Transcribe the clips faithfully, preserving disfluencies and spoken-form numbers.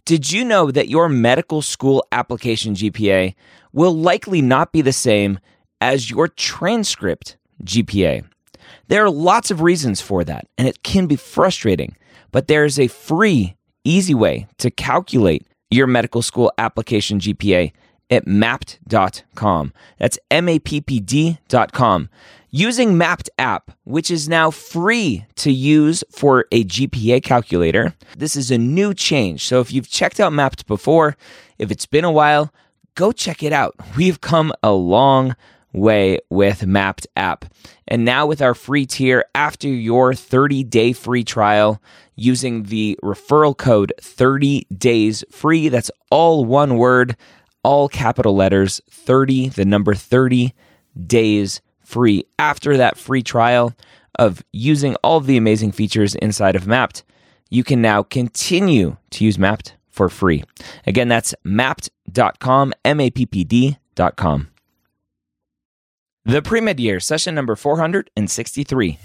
Did you know that your medical school application G P A will likely not be the same as your transcript G P A? There are lots of reasons for that, and it can be frustrating, but there is a free, easy way to calculate your medical school application G P A at mappd dot com. That's M A P P D dot com. Using Mappd app, which is now free to use for a G P A calculator, this is a new change. So if you've checked out Mappd before, if it's been a while, go check it out. We've come a long way with Mappd app. And now with our free tier, after your thirty-day free trial, using the referral code thirty days free, that's all one word, all capital letters, thirty, the number thirty days free. After that free trial of using all of the amazing features inside of Mappd, you can now continue to use Mappd for free. Again, that's mappd dot com, M A P P D dot com. The Pre-Med Year, session number four hundred sixty-three.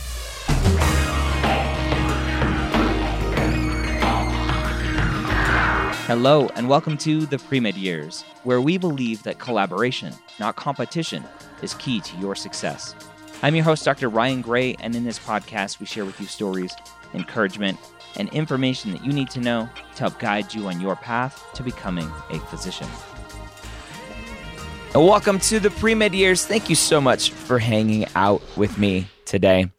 Hello, and welcome to the Pre-Med Years, where we believe that collaboration, not competition, is key to your success. I'm your host, Doctor Ryan Gray, and in this podcast, we share with you stories, encouragement, and information that you need to know to help guide you on your path to becoming a physician. Welcome to the Pre-Med Years. Thank you so much for hanging out with me today.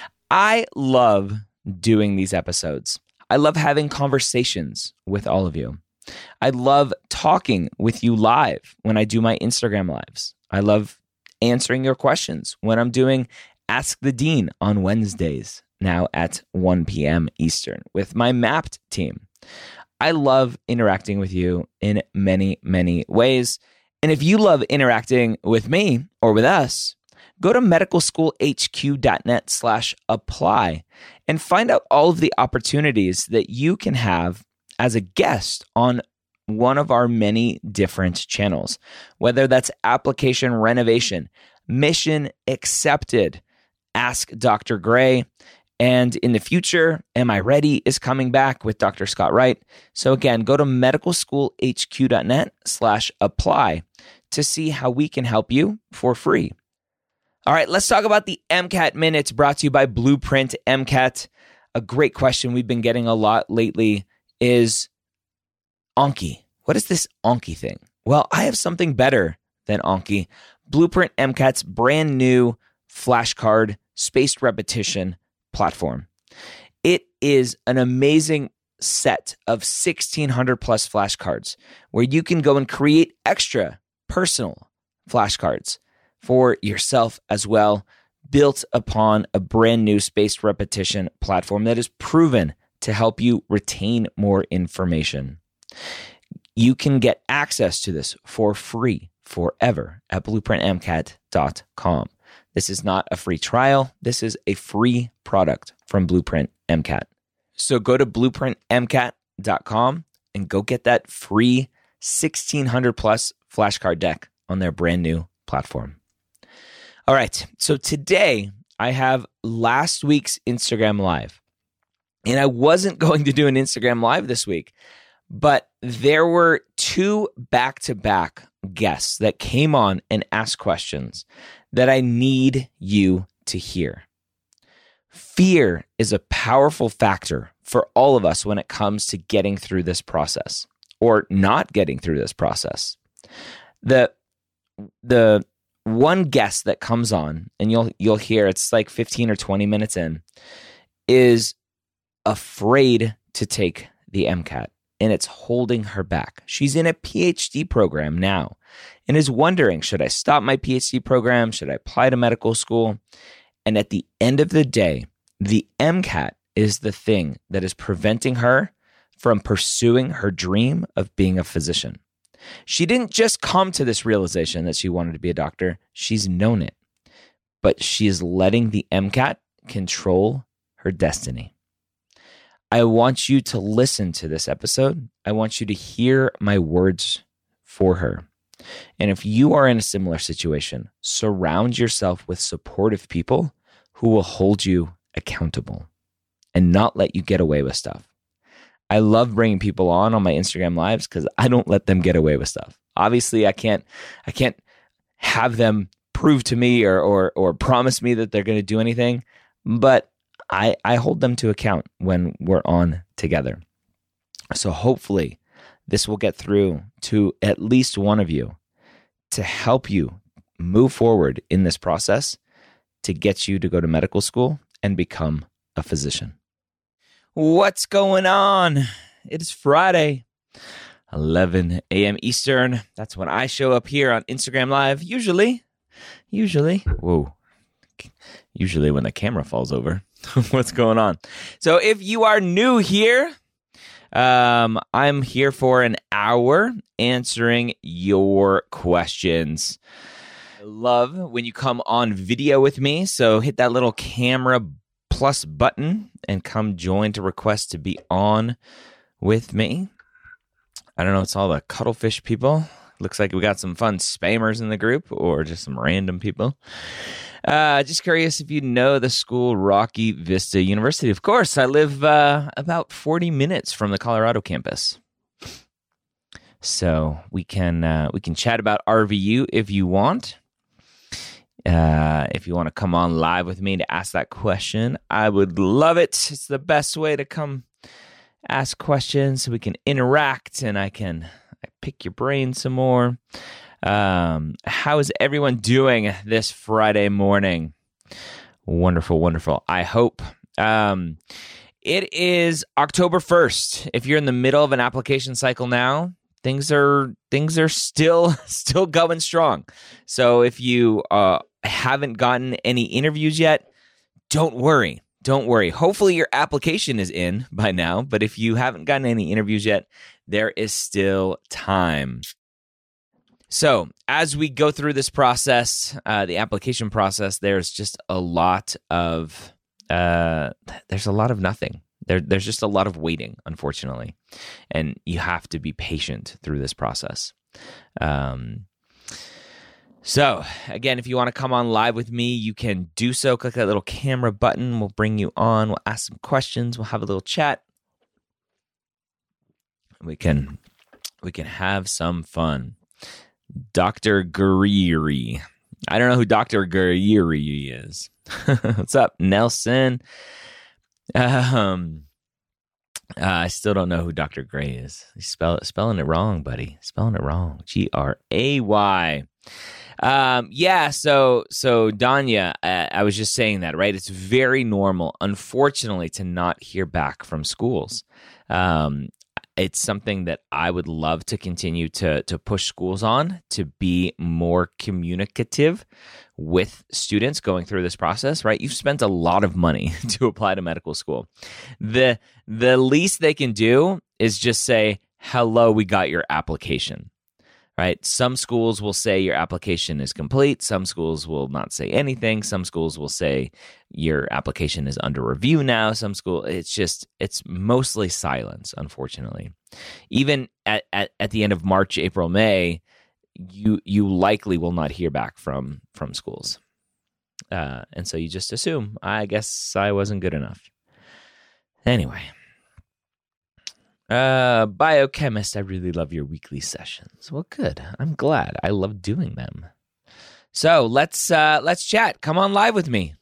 I love doing these episodes. I love having conversations with all of you. I love talking with you live when I do my Instagram lives. I love answering your questions when I'm doing Ask the Dean on Wednesdays, now at one p.m. Eastern, with my Mappd team. I love interacting with you in many, many ways. And if you love interacting with me or with us, go to medicalschoolhq.net slash apply and find out all of the opportunities that you can have as a guest on one of our many different channels, whether that's application renovation, mission accepted, Ask Doctor Gray, and in the future, Am I Ready is coming back with Doctor Scott Wright. So again, go to medicalschoolhq.net slash apply to see how we can help you for free. All right, let's talk about the MCAT Minutes brought to you by Blueprint MCAT. A great question we've been getting a lot lately is Anki. What is this Anki thing? Well, I have something better than Anki. Blueprint MCAT's brand new flashcard spaced repetition platform. It is an amazing set of sixteen hundred plus flashcards where you can go and create extra personal flashcards for yourself as well, built upon a brand new spaced repetition platform that is proven to help you retain more information. You can get access to this for free forever at blueprint m cat dot com. This is not a free trial. This is a free product from Blueprint MCAT. So go to blueprint m cat dot com and go get that free sixteen hundred plus flashcard deck on their brand new platform. All right, so today I have last week's Instagram Live. And I wasn't going to do an Instagram Live this week, but there were two back-to-back guests that came on and asked questions that I need you to hear. Fear is a powerful factor for all of us when it comes to getting through this process or not getting through this process. The the one guest that comes on, and you'll you'll hear it's like fifteen or twenty minutes in, is afraid to take the MCAT, and it's holding her back. She's in a P H D program now and is wondering, should I stop my P H D program? Should I apply to medical school? And at the end of the day, the MCAT is the thing that is preventing her from pursuing her dream of being a physician. She didn't just come to this realization that she wanted to be a doctor. She's known it, but she is letting the MCAT control her destiny. I want you to listen to this episode. I want you to hear my words for her. And if you are in a similar situation, surround yourself with supportive people who will hold you accountable and not let you get away with stuff. I love bringing people on on my Instagram lives because I don't let them get away with stuff. Obviously, I can't I can't have them prove to me or or, or promise me that they're going to do anything, but I, I hold them to account when we're on together. So hopefully this will get through to at least one of you to help you move forward in this process to get you to go to medical school and become a physician. What's going on? It is Friday, eleven a.m. Eastern. That's when I show up here on Instagram Live. Usually, usually, whoa, usually when the camera falls over. What's going on? So if you are new here, um, I'm here for an hour answering your questions. I love when you come on video with me. So hit that little camera plus button and come join to request to be on with me. I don't know. It's all the cuttlefish people. Looks like we got some fun spammers in the group or just some random people. Uh, just curious if you know the school Rocky Vista University. Of course, I live uh, about forty minutes from the Colorado campus. So we can uh, we can chat about R V U if you want. Uh, if you want to come on live with me to ask that question, I would love it. It's the best way to come ask questions so we can interact and I can I pick your brain some more. Um, how is everyone doing this Friday morning? Wonderful, wonderful. I hope. Um, it is October first. If you're in the middle of an application cycle now, things are things are still still going strong. So if you uh, haven't gotten any interviews yet, don't worry. Don't worry. Hopefully your application is in by now, but if you haven't gotten any interviews yet, there is still time. So as we go through this process, uh, the application process, there's just a lot of uh, there's a lot of nothing. There, there's just a lot of waiting, unfortunately, and you have to be patient through this process. Um, so again, if you want to come on live with me, you can do so. Click that little camera button. We'll bring you on. We'll ask some questions. We'll have a little chat. We can we can have some fun. Doctor Guerrieri. I don't know who Doctor Guerrieri is. What's up, Nelson? Um, uh, I still don't know who Doctor Gray is. You spell spelling it wrong, buddy. Spelling it wrong. G R A Y. Um, yeah. So, so Danya, uh, I was just saying that, right? It's very normal, unfortunately, to not hear back from schools. Um, It's something that I would love to continue to to push schools on, to be more communicative with students going through this process, right? You've spent a lot of money to apply to medical school. The the least they can do is just say, hello, we got your application, right? Some schools will say your application is complete. Some schools will not say anything. Some schools will say your application is under review now. Some school, it's just, it's mostly silence, unfortunately. Even at, at, at the end of March, April, May, you you likely will not hear back from, from schools. Uh, and so you just assume, I guess I wasn't good enough. Anyway. Uh, biochemist, I really love your weekly sessions. Well, good. I'm glad. I love doing them. So let's uh, let's chat. Come on live with me.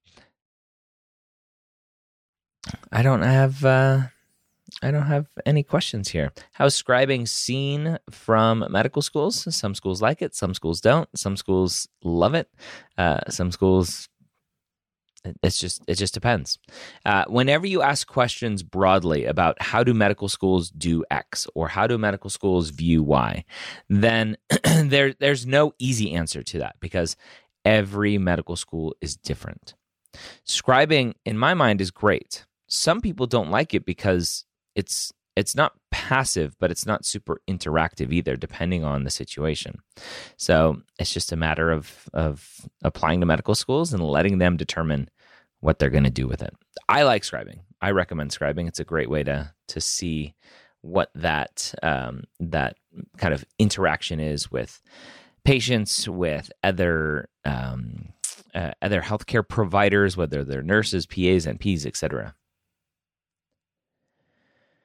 I don't have uh, I don't have any questions here. How's scribing seen from medical schools? Some schools like it. Some schools don't. Some schools love it. Uh, some schools. It's just it just depends. Uh, whenever you ask questions broadly about how do medical schools do X or how do medical schools view Y, then there there's no easy answer to that because every medical school is different. Scribing, in my mind, is great. Some people don't like it because it's it's not passive, but it's not super interactive either, depending on the situation. So it's just a matter of of applying to medical schools and letting them determine what they're going to do with it. I like scribing. I recommend scribing. It's a great way to to see what that um, that kind of interaction is with patients, with other um, uh, other healthcare providers, whether they're nurses, P As, N Ps, et cetera.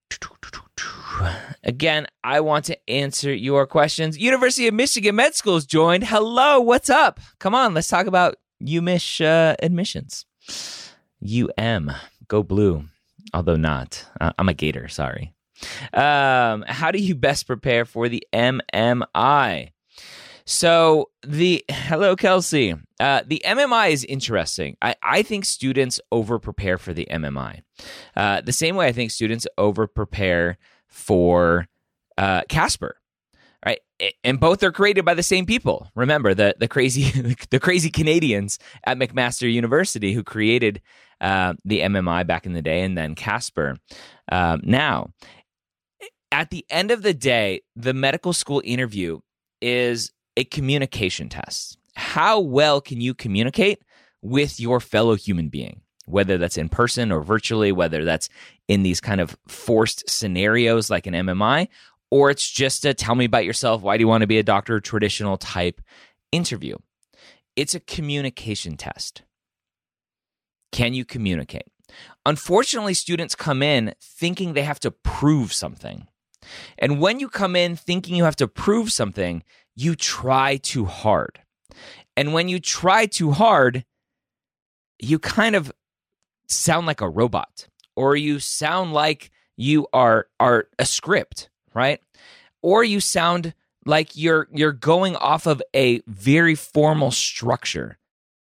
Again, I want to answer your questions. University of Michigan Med School's joined. Hello, what's up? Come on, let's talk about U Mich uh, admissions. U M, go blue. Although not. Uh, I'm a Gator, sorry. Um, how do you best prepare for the M M I? So the, hello, Kelsey. Uh, the M M I is interesting. I, I think students over-prepare for the M M I. Uh, the same way I think students over-prepare for uh, Casper, right? And both are created by the same people. Remember, the the crazy the crazy Canadians at McMaster University who created uh, the M M I back in the day, and then Casper. Um, now, at the end of the day, the medical school interview is a communication test. How well can you communicate with your fellow human being? Whether that's in person or virtually, whether that's in these kind of forced scenarios like an M M I, or it's just a tell me about yourself, why do you want to be a doctor, traditional type interview. It's a communication test. Can you communicate? Unfortunately, students come in thinking they have to prove something. And when you come in thinking you have to prove something, you try too hard. And when you try too hard, you kind of sound like a robot, or you sound like you are are a script, right? Or you sound like you're you're going off of a very formal structure.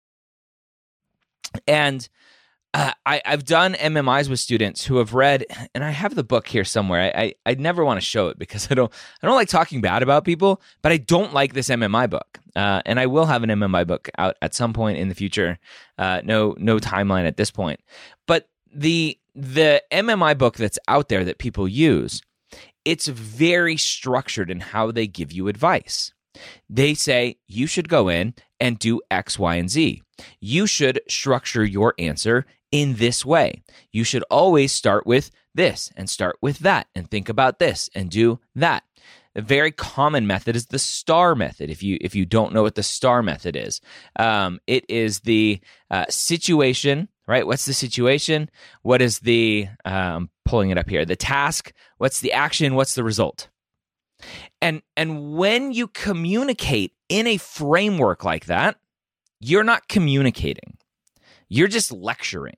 And uh, I, I've done M M Is with students who have read, and I have the book here somewhere. I, I I never want to show it because I don't I don't like talking bad about people, but I don't like this M M I book. Uh, and I will have an M M I book out at some point in the future. Uh, no no timeline at this point. But the the M M I book that's out there that people use, it's very structured in how they give you advice. They say you should go in and do X, Y, and Z. You should structure your answer in this way. You should always start with this and start with that and think about this and do that. A very common method is the STAR method. If you if you don't know what the STAR method is, um, it is the uh, situation, right? What's the situation? What is the, um, pulling it up here, the task? What's the action? What's the result? And and when you communicate in a framework like that, you're not communicating. You're just lecturing.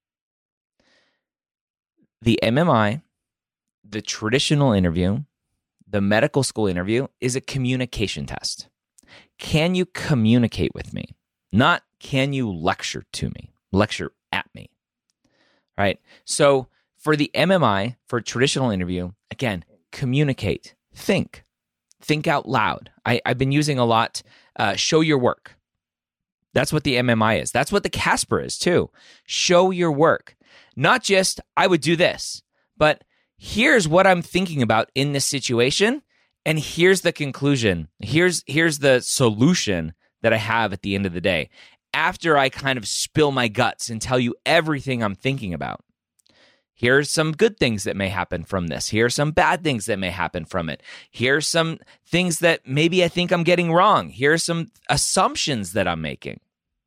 The M M I, the traditional interview, the medical school interview is a communication test. Can you communicate with me? Not can you lecture to me, lecture at me, right? So for the M M I, for a traditional interview, again, communicate, think, think out loud. I, I've been using a lot, uh, show your work. That's what the M M I is. That's what the Casper is too. Show your work. Not just, I would do this, but here's what I'm thinking about in this situation, and here's the conclusion. Here's here's the solution that I have at the end of the day. After I kind of spill my guts and tell you everything I'm thinking about. Here's some good things that may happen from this. Here are some bad things that may happen from it. Here are some things that maybe I think I'm getting wrong. Here are some assumptions that I'm making.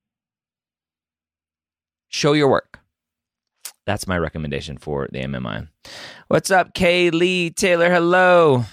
Show your work. That's my recommendation for the M M I. What's up, Kaylee Taylor? Hello.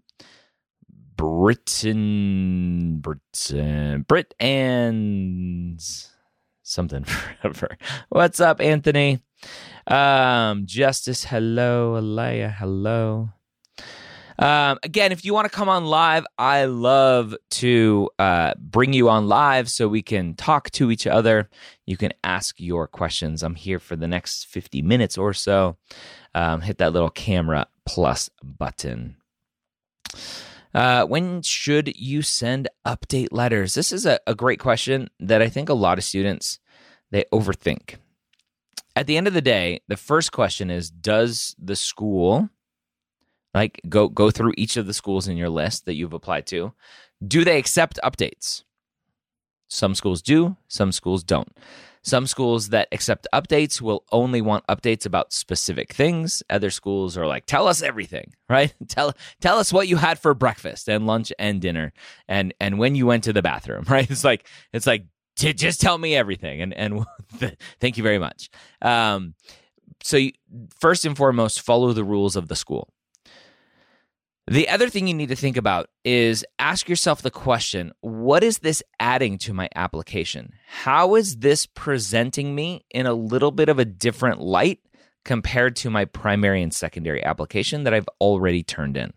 Britain, Britain, Brit and something forever. What's up, Anthony? Um, Justice, hello. Alaya, hello. Um, again, if you want to come on live, I love to uh, bring you on live so we can talk to each other. You can ask your questions. I'm here for the next fifty minutes or so. Um, hit that little camera plus button. Uh, when should you send update letters? This is a, a great question that I think a lot of students, they overthink. At the end of the day, the first question is, does the school... Like, go go through each of the schools in your list that you've applied to. Do they accept updates? Some schools do, some schools don't. Some schools that accept updates will only want updates about specific things. Other schools are like, tell us everything, right? Tell tell us what you had for breakfast and lunch and dinner and and when you went to the bathroom, right? It's like it's like just tell me everything and and thank you very much. Um so you, first and foremost, follow the rules of the school. The other thing you need to think about is ask yourself the question, what is this adding to my application? How is this presenting me in a little bit of a different light compared to my primary and secondary application that I've already turned in?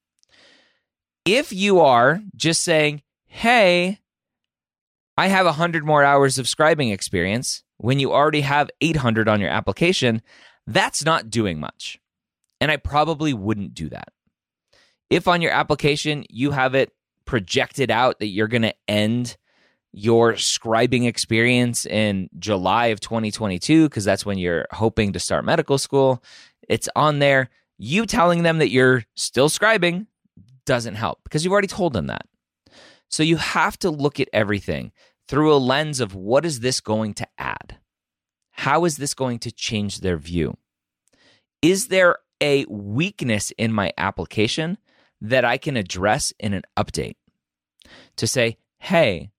If you are just saying, hey, I have one hundred more hours of scribing experience when you already have eight hundred on your application, that's not doing much. And I probably wouldn't do that. If on your application you have it projected out that you're going to end your scribing experience in July of twenty twenty-two, because that's when you're hoping to start medical school, it's on there. You telling them that you're still scribing doesn't help because you've already told them that. So you have to look at everything through a lens of what is this going to add? How is this going to change their view? Is there a weakness in my application that I can address in an update? To say, hey,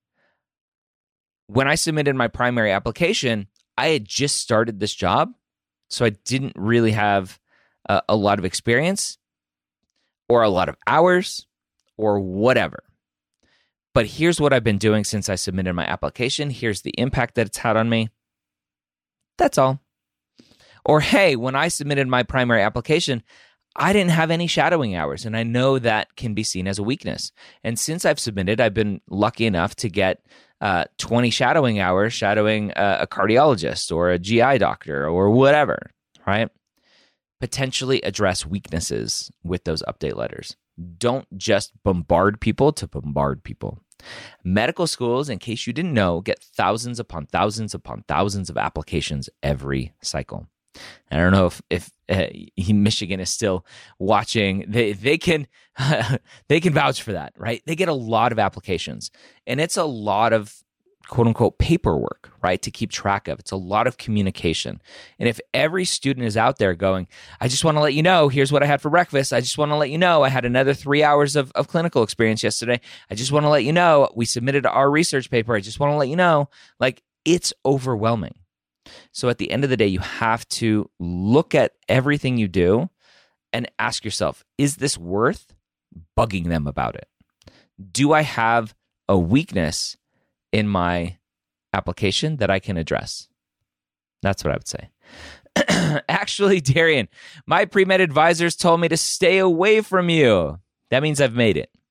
when I submitted my primary application, I had just started this job, so I didn't really have a, a lot of experience or a lot of hours or whatever. But here's what I've been doing since I submitted my application. Here's the impact that it's had on me. That's all. Or, hey, when I submitted my primary application, I didn't have any shadowing hours, and I know that can be seen as a weakness. And since I've submitted, I've been lucky enough to get uh, twenty shadowing hours shadowing a, a cardiologist or a G I doctor or whatever, right? Potentially address weaknesses with those update letters. Don't just bombard people to bombard people. Medical schools, in case you didn't know, get thousands upon thousands upon thousands of applications every cycle. I don't know if if uh, Michigan is still watching. They they can they can vouch for that, right? They get a lot of applications, and it's a lot of quote unquote paperwork, right, to keep track of. It's a lot of communication. And if every student is out there going, I just want to let you know, here's what I had for breakfast. I just want to let you know I had another three hours of, of clinical experience yesterday. I just want to let you know we submitted our research paper. I just want to let you know, like, it's overwhelming. So at the end of the day, you have to look at everything you do and ask yourself, is this worth bugging them about it? Do I have a weakness in my application that I can address? That's what I would say. Actually, Darian, my pre-med advisors told me to stay away from you. That means I've made it.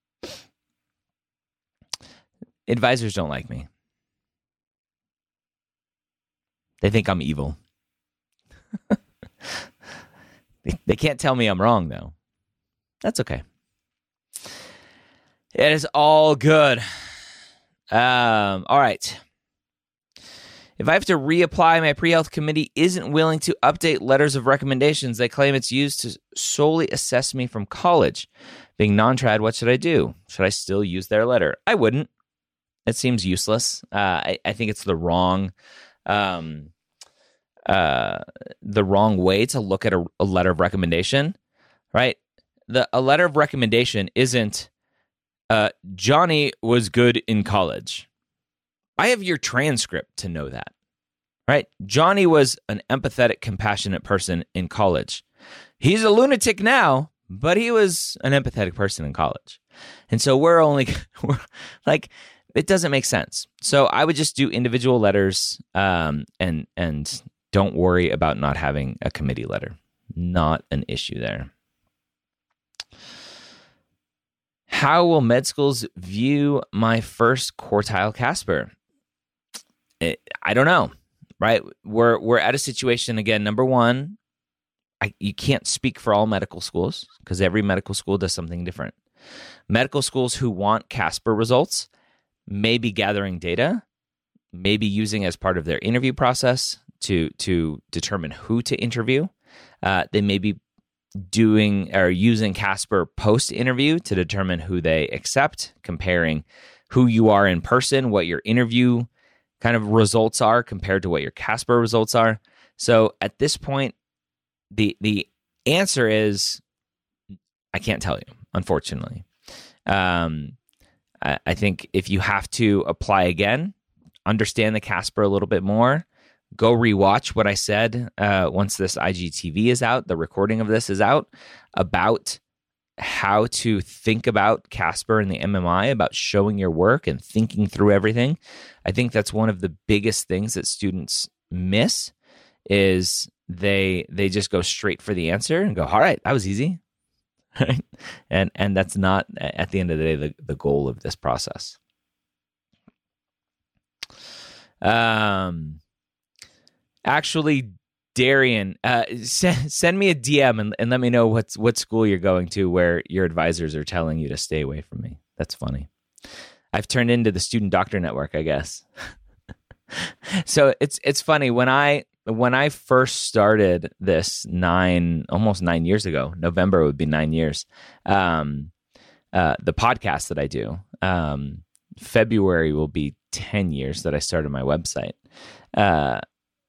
Advisors don't like me. They think I'm evil. they, they can't tell me I'm wrong, though. That's okay. It is all good. Um, all right. If I have to reapply, my pre-health committee isn't willing to update letters of recommendations. They claim it's used to solely assess me from college. Being non-trad, what should I do? Should I still use their letter? I wouldn't. It seems useless. Uh, I, I think it's the wrong, um, uh, the wrong way to look at a, a letter of recommendation, right? The a letter of recommendation isn't uh, Johnny was good in college. I have your transcript to know that, right? Johnny was an empathetic, compassionate person in college. He's a lunatic now, but he was an empathetic person in college. And so we're only, we're like, it doesn't make sense. So I would just do individual letters um, and and don't worry about not having a committee letter. Not an issue there. How will med schools view my first quartile Casper? It, I don't know, right? We're we're at a situation, again, number one, I, you can't speak for all medical schools because every medical school does something different. Medical schools who want Casper results may be gathering data, maybe using as part of their interview process to to determine who to interview. Uh, they may be doing or using Casper post-interview to determine who they accept, comparing who you are in person, what your interview kind of results are compared to what your Casper results are. So at this point, the the answer is I can't tell you, unfortunately. Um, I, I think if you have to apply again, understand the Casper a little bit more, go rewatch what I said uh, once this I G T V is out, the recording of this is out, about how to think about Casper and the M M I, about showing your work and thinking through everything. I think that's one of the biggest things that students miss is they they just go straight for the answer and go, all right, that was easy. Right? And and that's not, at the end of the day, the, the goal of this process. Um, actually, Darian, uh, send, send me a D M and, and let me know what's what school you're going to where your advisors are telling you to stay away from me. That's funny. I've turned into the student doctor network, I guess. So it's it's funny when I when I first started this nine almost nine years ago. November would be nine years. Um, uh, the podcast that I do. Um, February will be ten years that I started my website. Uh,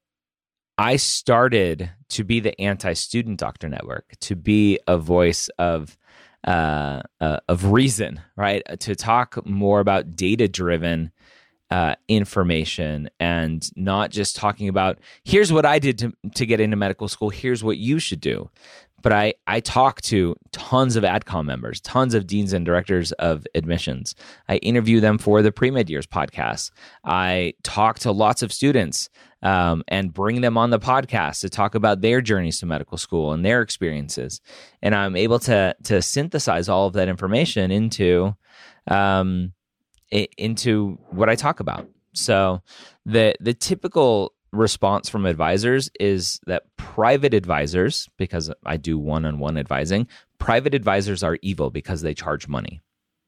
I started to be the anti-student doctor network, to be a voice of uh, uh, of reason, right? To talk more about data-driven uh, information and not just talking about, here's what I did to, to get into medical school, here's what you should do. But I, I talk to tons of AdCom members, tons of deans and directors of admissions. I interview them for the Pre-Med Years podcast. I talk to lots of students um, and bring them on the podcast to talk about their journeys to medical school and their experiences. And I'm able to to synthesize all of that information into um, into what I talk about. So the the typical response from advisors is that private advisors, because I do one-on-one advising, private advisors are evil because they charge money.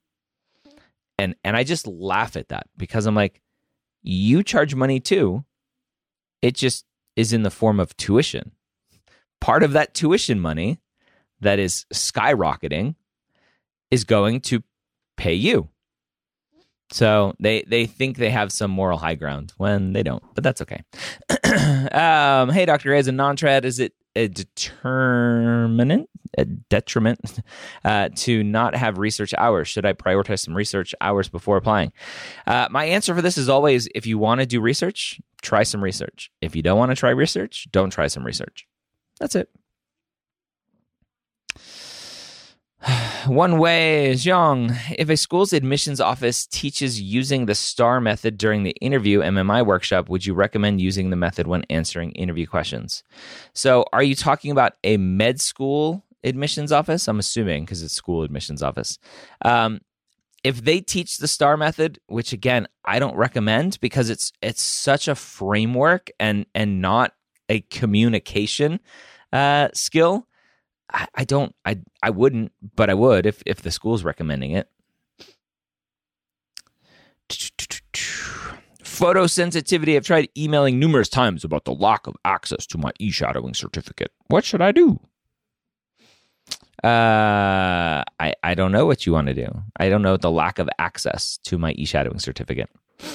And and I just laugh at that because I'm like, you charge money too. It just is in the form of tuition. Part of that tuition money that is skyrocketing is going to pay you. So they, they think they have some moral high ground when they don't, but that's okay. um, hey, Doctor As a non-trad, is it a determinant, a detriment uh, to not have research hours? Should I prioritize some research hours before applying? Uh, my answer for this is always, if you want to do research, try some research. If you don't want to try research, don't try some research. That's it. One way, Zhang, if a school's admissions office teaches using the STAR method during the interview M M I workshop, would you recommend using the method when answering interview questions? So are you talking about a med school admissions office? I'm assuming because it's school admissions office. Um, if they teach the STAR method, which again, I don't recommend because it's it's such a framework and, and not a communication uh, skill, I, I don't, I I wouldn't, but I would if, if the school's recommending it. Photosensitivity. I've tried emailing numerous times about the lack of access to my e-shadowing certificate. What should I do? Uh, I, I don't know what you want to do. I don't know the lack of access to my e-shadowing certificate.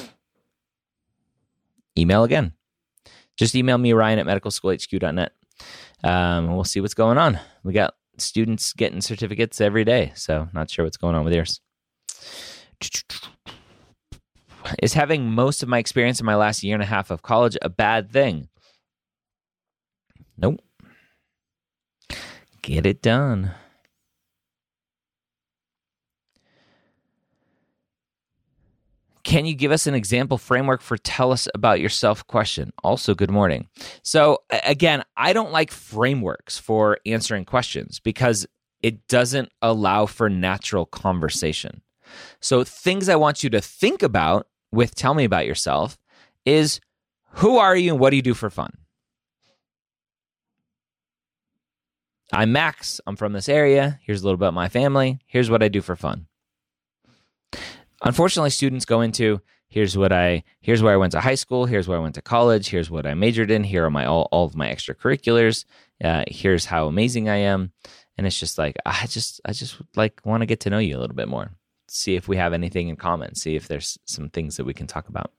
Email again. Just email me, Ryan at medical school h q dot net. Um, we'll see what's going on. We got students getting certificates every day, so not sure what's going on with yours. Is having most of my experience in my last year and a half of college a bad thing? Nope. Get it done. Can you give us an example framework for tell us about yourself question? Also, good morning. So again, I don't like frameworks for answering questions because it doesn't allow for natural conversation. So things I want you to think about with tell me about yourself is who are you and what do you do for fun? I'm Max. I'm from this area. Here's a little bit about my family. Here's what I do for fun. Unfortunately, students go into, here's what I, here's where I went to high school, here's where I went to college, here's what I majored in, here are my all, all of my extracurriculars, uh, here's how amazing I am, and it's just like, I just, I just like want to get to know you a little bit more, see if we have anything in common, see if there's some things that we can talk about.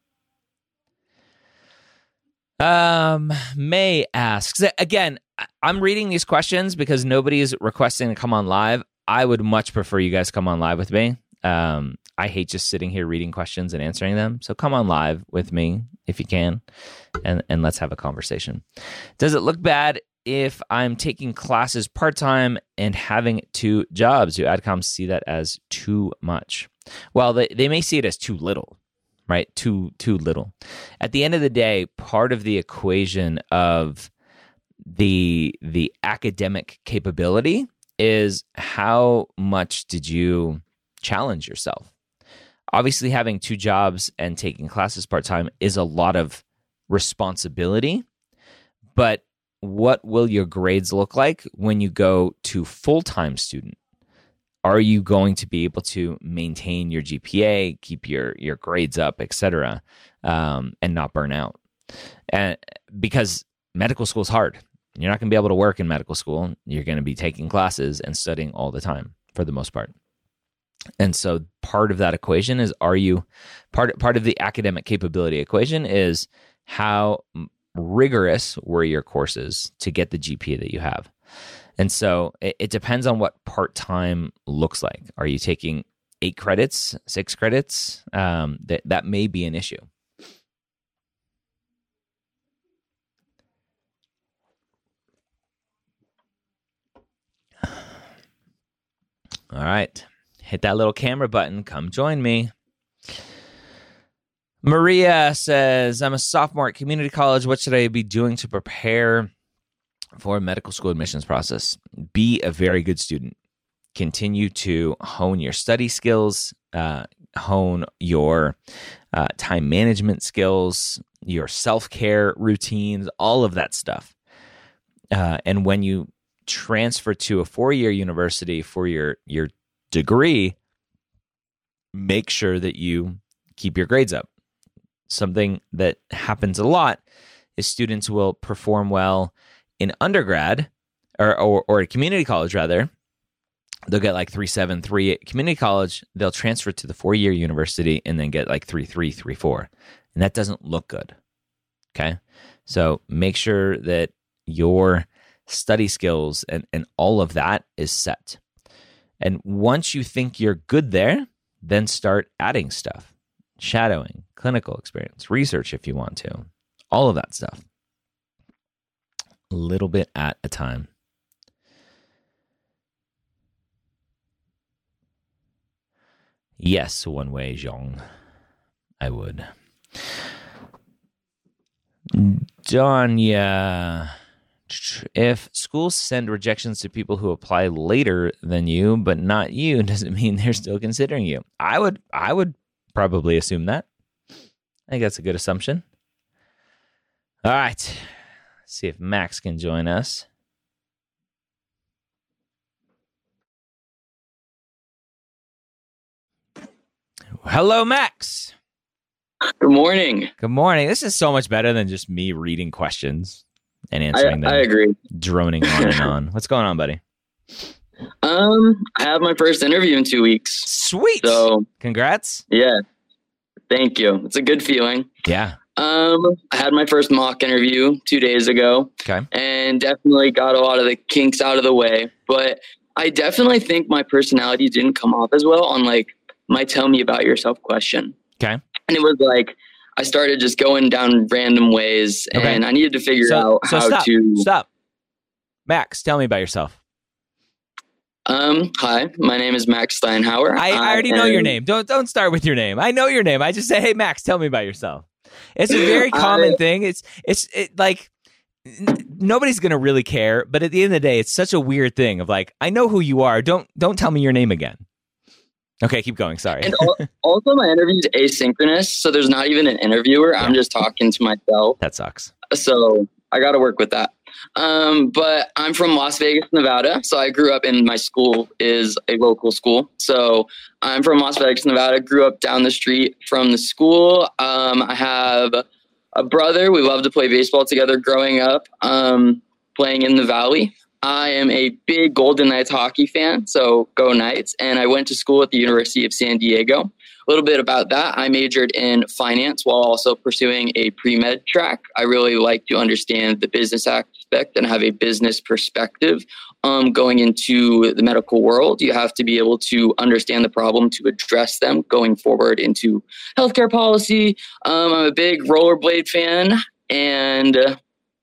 Um, May asks, again, I'm reading these questions because nobody is requesting to come on live. I would much prefer you guys come on live with me. Um, I hate just sitting here reading questions and answering them. So come on live with me if you can, and, and let's have a conversation. Does it look bad if I'm taking classes part-time and having two jobs? Do AdComs see that as too much? Well, they, they may see it as too little, right? Too, too little. At the end of the day, part of the equation of the, the academic capability is how much did you challenge yourself? Obviously, having two jobs and taking classes part-time is a lot of responsibility, but what will your grades look like when you go to full-time student? Are you going to be able to maintain your G P A, keep your, your grades up, et cetera, um, and not burn out? And because medical school is hard. You're not going to be able to work in medical school. You're going to be taking classes and studying all the time for the most part. And so part of that equation is, are you, part, part of the academic capability equation is how rigorous were your courses to get the G P A that you have. And so it, it depends on what part-time looks like. Are you taking eight credits, six credits? Um, that, that may be an issue. All right. Hit that little camera button. Come join me. Maria says, I'm a sophomore at community college. What should I be doing to prepare for a medical school admissions process? Be a very good student. Continue to hone your study skills, uh, hone your uh, time management skills, your self-care routines, all of that stuff. Uh, and when you transfer to a four-year university for your, your degree, make sure that you keep your grades up. Something that happens a lot is students will perform well in undergrad or, or, or at community college, rather. They'll get like three seven, three eight. Community college, they'll transfer to the four-year university and then get like three three, three four. And that doesn't look good. Okay? So make sure that your study skills and, and all of that is set. And once you think you're good there, then start adding stuff. Shadowing, clinical experience, research if you want to. All of that stuff. A little bit at a time. Yes, one way, Zhong. I would. Danya, if schools send rejections to people who apply later than you, but not you, does it mean they're still considering you? I would, I would probably assume that. I think that's a good assumption. All right. Let's see if Max can join us. Hello, Max. Good morning. Good morning. This is so much better than just me reading questions and answering I, them. I agree. Droning on and on. What's going on, buddy? Um, I have my first interview in two weeks. Sweet. So, congrats. Yeah. Thank you. It's a good feeling. Yeah. Um, I had my first mock interview two days ago. Okay. And definitely got a lot of the kinks out of the way. But I definitely think my personality didn't come off as well on like my tell me about yourself question. Okay. And it was like I started just going down random ways, okay. and I needed to figure so, out so how stop, to stop. Max, tell me about yourself. Um, hi, my name is Max Steinhauer. I, I already I know your name. Don't don't start with your name. I know your name. I just say, hey, Max, tell me about yourself. It's a very common I, thing. It's it's it, like n- nobody's gonna really care, but at the end of the day, it's such a weird thing of like, I know who you are. Don't don't tell me your name again. Okay, keep going. Sorry. And also, my interview is asynchronous, so there's not even an interviewer. Yeah. I'm just talking to myself. That sucks. So I got to work with that. Um, but I'm from Las Vegas, Nevada. So I grew up in my school is a local school. So I'm from Las Vegas, Nevada. Grew up down the street from the school. Um, I have a brother. We loved to play baseball together growing up, um, playing in the Valley. I am a big Golden Knights hockey fan, so go Knights. And I went to school at the University of San Diego, little bit about that. I majored in finance while also pursuing a pre-med track. I really like to understand the business aspect and have a business perspective. Um, going into the medical world, you have to be able to understand the problem to address them going forward into healthcare policy. Um, I'm a big rollerblade fan, and uh,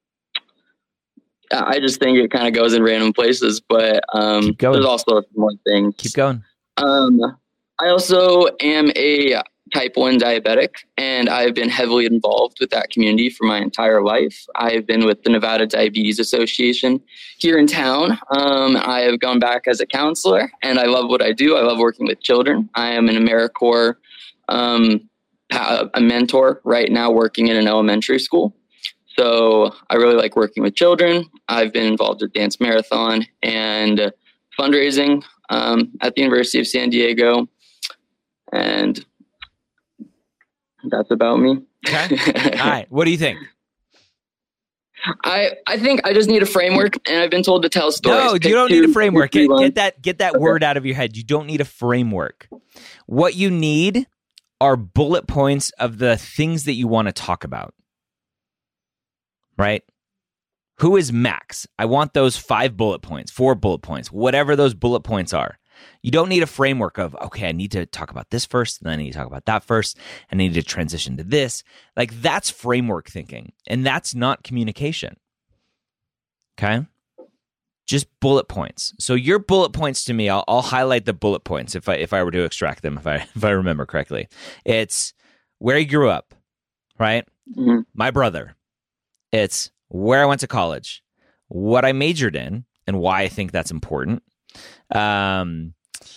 I just think it kind of goes in random places, but um, there's also more things. Keep going. Um, I also am a type one diabetic, and I've been heavily involved with that community for my entire life. I've been with the Nevada Diabetes Association here in town. Um, I have gone back as a counselor, and I love what I do. I love working with children. I am an AmeriCorps um, a mentor right now working in an elementary school. So I really like working with children. I've been involved with Dance Marathon and fundraising um, at the University of San Diego. And that's about me. Okay. All right. What do you think? I, I think I just need a framework, and I've been told to tell stories. No, Pick you don't two, need a framework. three, Get, one. get that get that Okay. word out of your head. You don't need a framework. What you need are bullet points of the things that you want to talk about. Right? Who is Max? I want those five bullet points, four bullet points, whatever those bullet points are. You don't need a framework of, okay, I need to talk about this first, and then I need to talk about that first, and I need to transition to this. Like, that's framework thinking, and that's not communication. Okay? Just bullet points. So your bullet points to me, I'll, I'll highlight the bullet points if I if I were to extract them, if I if I remember correctly. It's where you grew up, right? Mm-hmm. My brother. It's where I went to college, what I majored in, and why I think that's important. Um,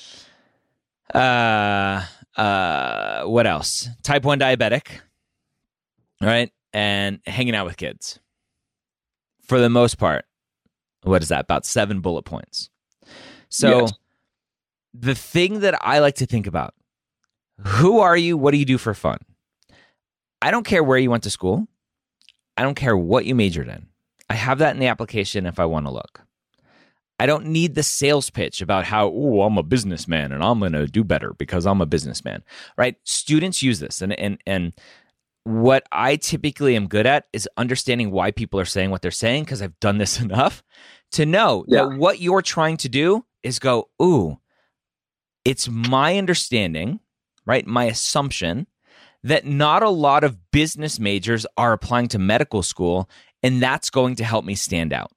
uh, uh, what else? Type one diabetic, right? And hanging out with kids. For the most part, what is that? About seven bullet points. So Yes. the thing that I like to think about, who are you? What do you do for fun? I don't care where you went to school. I don't care what you majored in. I have that in the application if I want to look. I don't need the sales pitch about how, oh, I'm a businessman and I'm going to do better because I'm a businessman, right? Students use this. And, and, and what I typically am good at is understanding why people are saying what they're saying, because I've done this enough to know Yeah. that what you're trying to do is go, ooh, it's my understanding, right? My assumption that not a lot of business majors are applying to medical school, and that's going to help me stand out.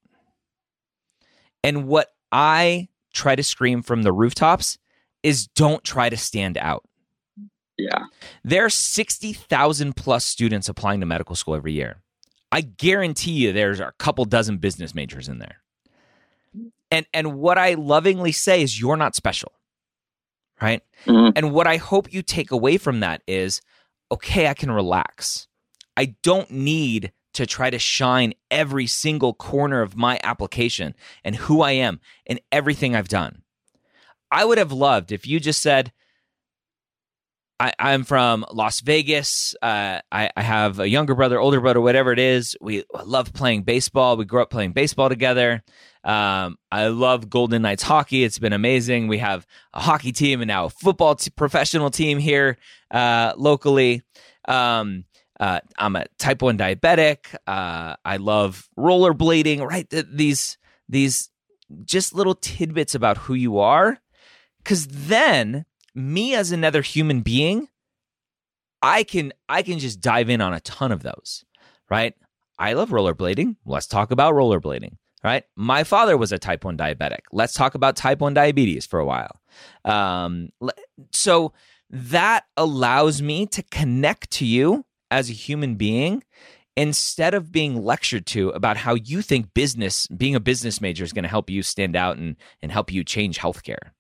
And what I try to scream from the rooftops is don't try to stand out. Yeah. There are sixty thousand plus students applying to medical school every year. I guarantee you there's a couple dozen business majors in there. And and what I lovingly say is you're not special, right? Mhm. And what I hope you take away from that is, okay, I can relax. I don't need to try to shine every single corner of my application and who I am and everything I've done. I would have loved if you just said, I, I'm from Las Vegas. Uh, I, I have a younger brother, older brother, whatever it is. We love playing baseball. We grew up playing baseball together. Um, I love Golden Knights hockey. It's been amazing. We have a hockey team and now a football t- professional team here uh, locally. Um, uh, I'm a type one diabetic. Uh, I love rollerblading, right? Th- these, these just little tidbits about who you are. Because then me as another human being, I can I can just dive in on a ton of those, right? I love rollerblading. Let's talk about rollerblading, right? My father was a type one diabetic. Let's talk about type one diabetes for a while. Um, le- so that allows me to connect to you as a human being instead of being lectured to about how you think business, being a business major is going to help you stand out and, and help you change healthcare.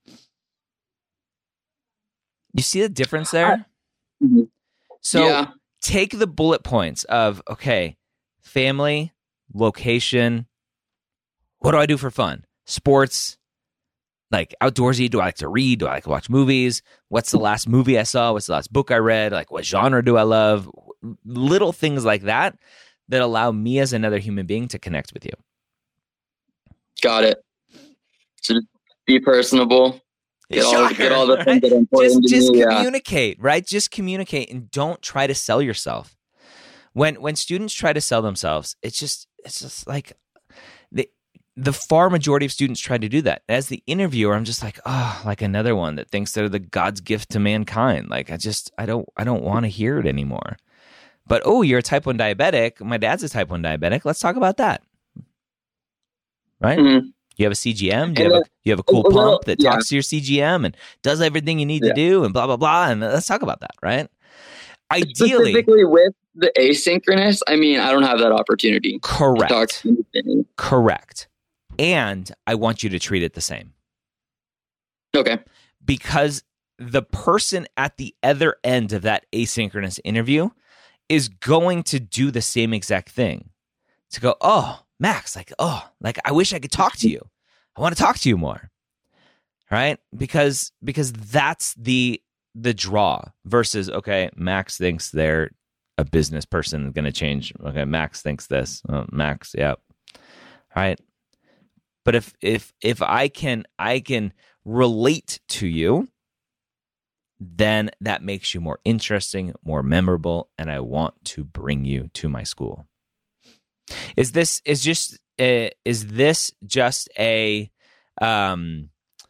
You see the difference there? Mhm. So Yeah. take the bullet points of, okay, family, location, what do I do for fun? Sports, like outdoorsy. Do I like to read? Do I like to watch movies? What's the last movie I saw? What's the last book I read? Like, what genre do I love? Little things like that that allow me as another human being to connect with you. Got it. So just be personable. Get all, Shocker, get all the things right? that are important Just, to just me. Yeah. communicate, right? Just communicate and don't try to sell yourself. When when students try to sell themselves, it's just it's just like the the far majority of students try to do that. As the interviewer, I'm just like, oh, like another one that thinks they're the God's gift to mankind. Like I just I don't I don't want to hear it anymore. But oh, you're a type one diabetic. My dad's a type one diabetic. Let's talk about that. Right? Mm-hmm. You have a C G M. You have a, you have a cool well, pump that yeah. talks to your C G M and does everything you need yeah. to do and blah, blah, blah. And let's talk about that, right? Ideally. Specifically with the asynchronous, I mean, I don't have that opportunity. Correct. To talk to anything. Correct. And I want you to treat it the same. Okay. Because the person at the other end of that asynchronous interview is going to do the same exact thing. To go, oh, Max, like, oh, like I wish I could talk to you. I want to talk to you more. Right? Because because that's the the draw versus, okay, Max thinks they're a business person going to change. Okay, Max thinks this. Oh, Max, yeah. Right? But if if if I can I can relate to you, then that makes you more interesting, more memorable, and I want to bring you to my school. Is this is just uh, is this just a um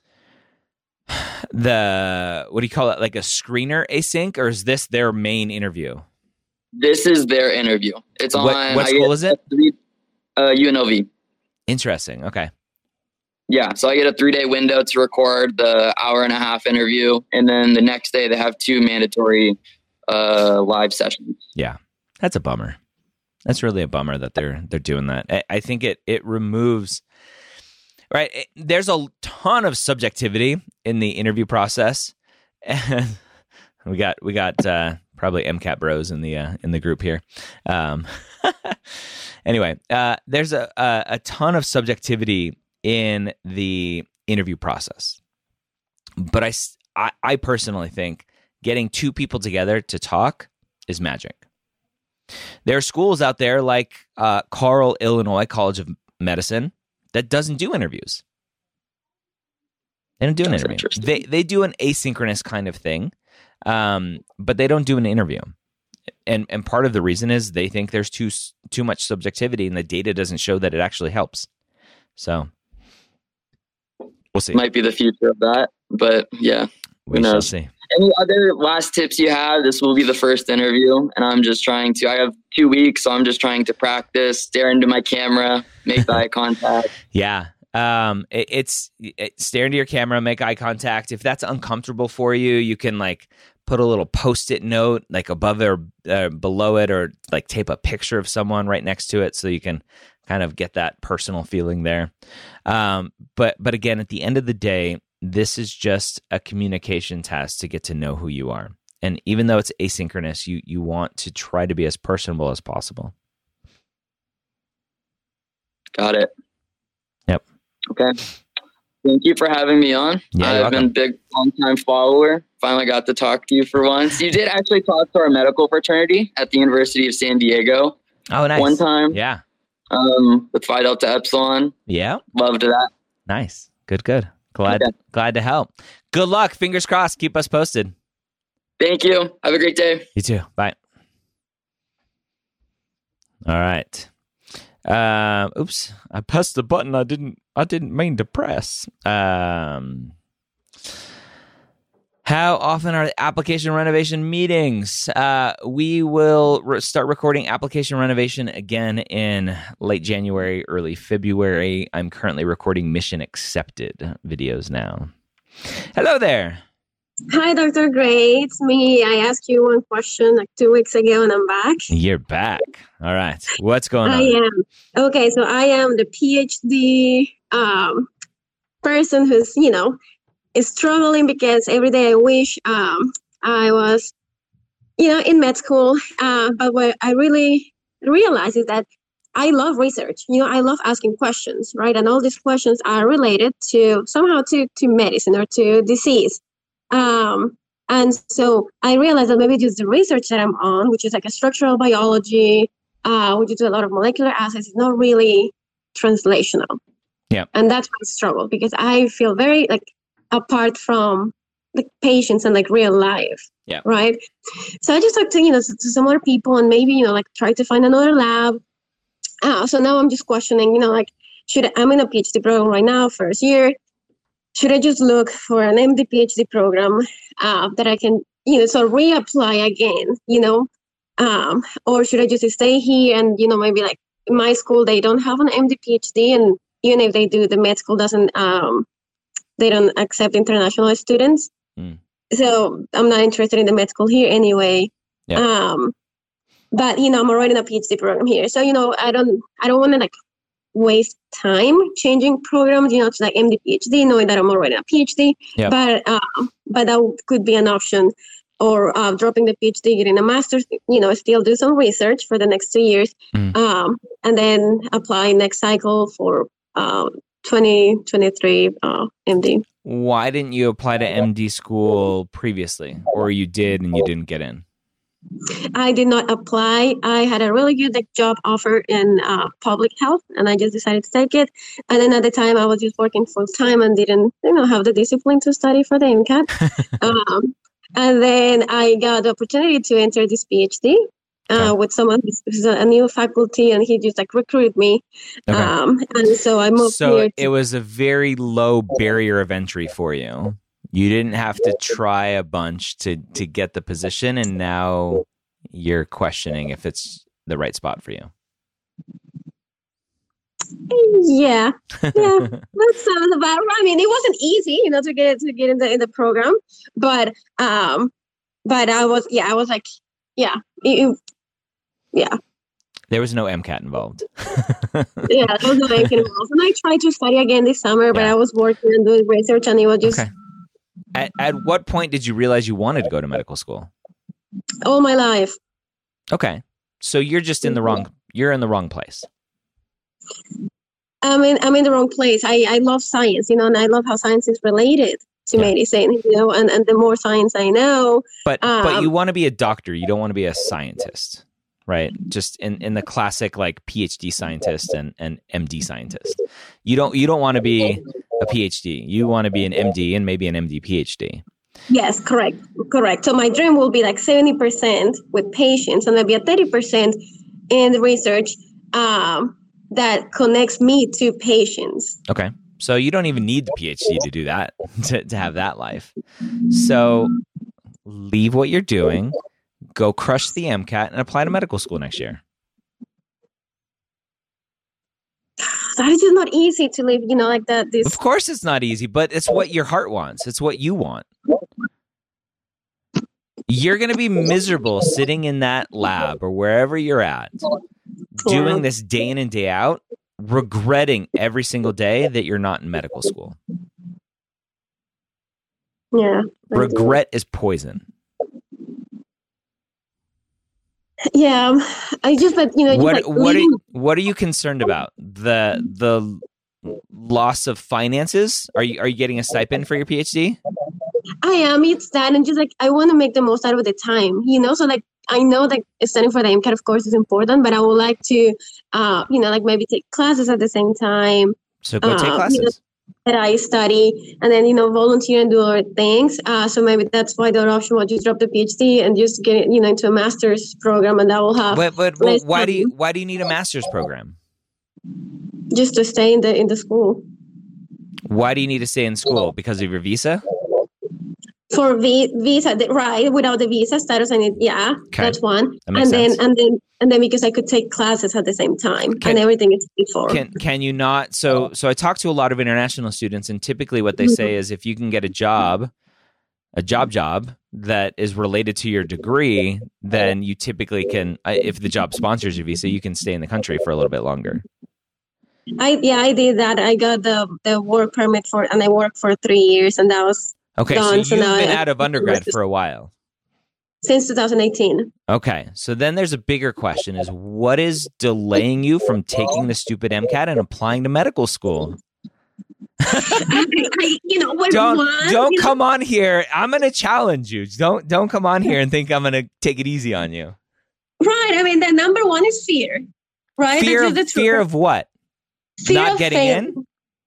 the what do you call it, like a screener async, or is this their main interview? This is their interview. It's on what, what school is it? Three, uh, U N L V. Interesting. Okay. Yeah, so I get a three-day window to record the hour and a half interview, and then the next day they have two mandatory uh, live sessions. Yeah, that's a bummer. That's really a bummer that they're they're doing that. I, I think it it removes, right? It, there's a ton of subjectivity in the interview process, and we got we got uh, probably MCAT bros in the uh, in the group here. Um, anyway, uh, there's a, a a ton of subjectivity in the interview process, but I, I I personally think getting two people together to talk is magic. There are schools out there like uh, Carle, Illinois College of Medicine that doesn't do interviews. They don't do an That's interview. They they do an asynchronous kind of thing, um, but they don't do an interview. And and part of the reason is they think there's too too much subjectivity, and the data doesn't show that it actually helps. So we'll see. Might be the future of that, but yeah, we shall see. Any other last tips you have? This will be the first interview, and I'm just trying to, I have two weeks, so I'm just trying to practice, stare into my camera, make eye contact. Yeah. Um, it, it's it, stare into your camera, make eye contact. If that's uncomfortable for you, you can like put a little Post-it note like above it or uh, below it, or like tape a picture of someone right next to it so you can kind of get that personal feeling there. Um, but but again, at the end of the day, this is just a communication test to get to know who you are. And even though it's asynchronous, you you want to try to be as personable as possible. Got it. Yep. Okay. Thank you for having me on. Yeah, I've been a big, long-time follower. Finally got to talk to you for once. You did actually talk to our medical fraternity at the University of San Diego. Oh, nice. One time. Yeah. Um, with Phi Delta Epsilon. Yeah. Loved that. Nice. Good, good. Glad, okay. glad to help. Good luck. Fingers crossed. Keep us posted. Thank you. Have a great day. You too. Bye. All right. Uh, oops. I pressed the button I didn't I didn't mean to press. Um, how often are the application renovation meetings? Uh, we will re- start recording application renovation again in late January, early February. I'm currently recording mission accepted videos now. Hello there. Hi, Doctor Gray. It's me. I asked you one question like two weeks ago, and I'm back. You're back. All right. What's going on? I am. Okay, so I am the PhD um, person who's, you know, is struggling because every day I wish um, I was, you know, in med school. Uh, but what I really realize is that I love research. You know, I love asking questions, right? And all these questions are related to somehow to, to medicine or to disease. Um, and so I realized that maybe just the research that I'm on, which is like a structural biology, uh, which is a lot of molecular assays, is not really translational. Yeah. And that's my struggle because I feel very like, apart from the patients and like real life. Yeah. Right. So I just talked to, you know, to, to some other people and maybe, you know, like try to find another lab. Uh, so now I'm just questioning, you know, like, should I, I'm in a PhD program right now, first year. Should I just look for an M D PhD program uh, that I can, you know, so reapply again, you know, um, or should I just stay here and, you know, maybe like in my school, they don't have an M D PhD, and even if they do, the med school doesn't, um, they don't accept international students. Mm. So I'm not interested in the med school here anyway. Yeah. Um, but, you know, I'm already in a PhD program here. So, you know, I don't, I don't want to like waste time changing programs, you know, to like M D PhD, knowing that I'm already a PhD. Yep. But um, but that could be an option, or uh, dropping the PhD, getting a master's, you know, still do some research for the next two years, mm. um, and then apply next cycle for uh, twenty twenty-three uh, M D. Why didn't you apply to M D school previously, or you did and you didn't get in? I did not apply. I had a really good like, job offer in uh, public health, and I just decided to take it. And then at the time, I was just working full time and didn't, you know, have the discipline to study for the MCAT. um, and then I got the opportunity to enter this PhD uh, okay. with someone who's a new faculty, and he just like recruited me. Okay. Um, and so I moved so here. So it was a very low barrier of entry for you. You didn't have to try a bunch to, to get the position, and now you're questioning if it's the right spot for you. Yeah, yeah, that sounds about right. I mean, it wasn't easy, you know, to get to get in the in the program, but um, but I was, yeah, I was like, yeah, it, yeah. There was no MCAT involved. Yeah, there was no MCAT involved, and I tried to study again this summer, but yeah. I was working and doing research, and it was just. Okay. At, at what point did you realize you wanted to go to medical school? All my life. Okay. So you're just in the wrong, you're in the wrong place. I mean, I'm in the wrong place. I, I love science, you know, and I love how science is related to yeah. medicine, you know, and, and the more science I know. But, um, but you want to be a doctor. You don't want to be a scientist, right? Just in, in the classic, like PhD scientist and, and M D scientist. You don't, you don't want to be a PhD. You want to be an M D and maybe an M D PhD. Yes, correct. Correct. So my dream will be like seventy percent with patients and maybe a thirty percent in the research um, that connects me to patients. Okay. So you don't even need the PhD to do that, to, to have that life. So leave what you're doing, go crush the MCAT and apply to medical school next year. That is just not easy to live, you know, like that. This. Of course it's not easy, but it's what your heart wants. It's what you want. You're going to be miserable sitting in that lab or wherever you're at, doing yeah. this day in and day out, regretting every single day that you're not in medical school. Yeah. Regret is poison. Yeah, I just, but you know, what just like what are you, what are you concerned about? The the loss of finances? Are you are you getting a stipend for your PhD? I am. It's that, and just like I want to make the most out of the time, you know. So like I know that studying for the MCAT, of course, is important, but I would like to, uh, you know, like maybe take classes at the same time. So go take uh, classes. You know, that I study, and then, you know, volunteer and do other things. Uh, so maybe that's why the other option was just drop the PhD and just get, you know, into a master's program, and that will have. But but, but why do you why do you need a master's program? Just to stay in the in the school. Why do you need to stay in school? Because of your visa? For v- visa, right? Without the visa status, I need, yeah, okay. That's one. That makes and then sense. and then and then because I could take classes at the same time, can, and everything is before. Can can you not? So so I talk to a lot of international students, and typically what they say is if you can get a job, a job job that is related to your degree, then you typically can. If the job sponsors your visa, you can stay in the country for a little bit longer. I yeah, I did that. I got the the work permit for, and I worked for three years, and that was. Okay, gone, so you've so been I, out of undergrad for a while. Since two thousand eighteen. Okay, so then there's a bigger question: is what is delaying you from taking the stupid MCAT and applying to medical school? I, I, you know, when don't one, don't you come know, on here. I'm going to challenge you. Don't don't come on here and think I'm going to take it easy on you. Right. I mean, the number one is fear. Right. Fear of fear of what? Fear Not of getting failing. in.